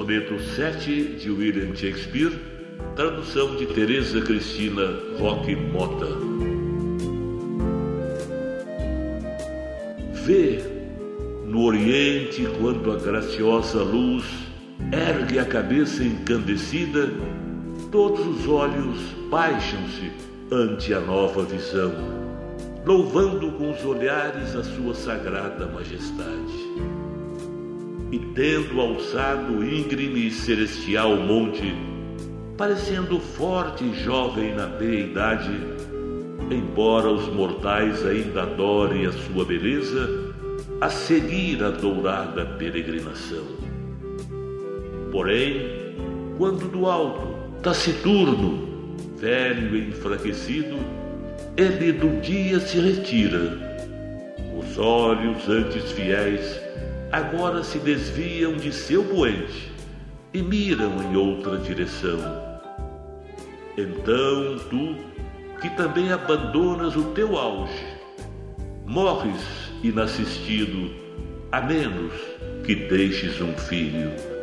soneto 7 de William Shakespeare, tradução de Teresa Cristina Roque Mota. Vê no oriente quando a graciosa luz ergue a cabeça encandecida, todos os olhos baixam-se ante a nova visão, louvando com os olhares a sua sagrada majestade. E tendo alçado íngreme e celestial monte, parecendo forte e jovem na meia-idade, embora os mortais ainda adorem a sua beleza, a seguir a dourada peregrinação. Porém, quando do alto, taciturno, velho e enfraquecido, ele do dia se retira, os olhos antes fiéis agora se desviam de seu poente e miram em outra direção. Então tu, que também abandonas o teu auge, morres inassistido, a menos que deixes um filho.